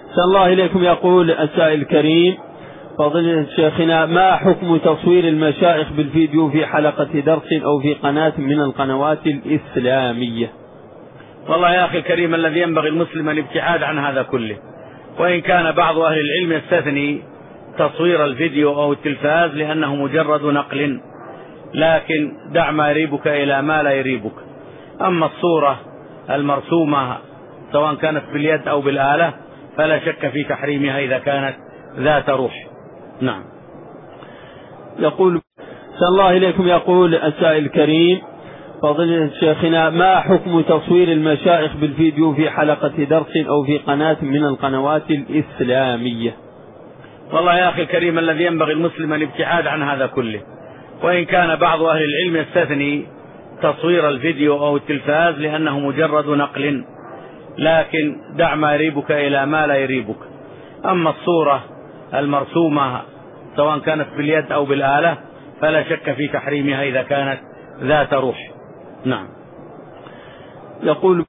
أحسن الله إليكم. يقول السائل الكريم: فضيلة شيخنا، ما حكم تصوير المشايخ بالفيديو في حلقة درس أو في قناة من القنوات الإسلامية؟ والله يا أخي الكريم، الذي ينبغي المسلم الابتعاد عن هذا كله، وإن كان بعض أهل العلم يستثني تصوير الفيديو أو التلفاز لأنه مجرد نقل، لكن دع ما يريبك إلى ما لا يريبك. أما الصورة المرسومة سواء كانت باليد أو بالآلة فلا شك في تحريمها إذا كانت ذات روح. نعم. يقول: أحسن الله إليكم. يقول السائل الكريم: فضيلة شيخنا، ما حكم تصوير المشايخ بالفيديو في حلقة درس أو في قناة من القنوات الإسلامية؟ والله يا أخي الكريم، الذي ينبغي المسلم الابتعاد عن هذا كله، وإن كان بعض أهل العلم يستثني تصوير الفيديو أو التلفاز لأنه مجرد نقل، لكن دع ما يريبك إلى ما لا يريبك. أما الصورة المرسومة سواء كانت باليد أو بالآلة فلا شك في تحريمها إذا كانت ذات روح. نعم. يقول